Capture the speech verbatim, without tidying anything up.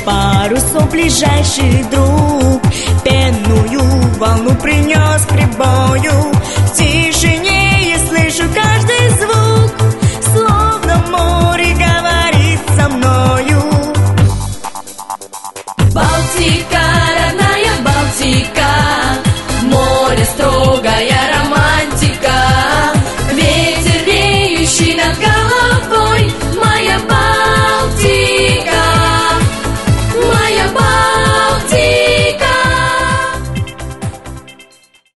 парусом ближайший друг. Пенную волну принес прибою, в тишине я слышу каждый звук, словно море говорит со мною. Балтика, родная Балтика, море строгая.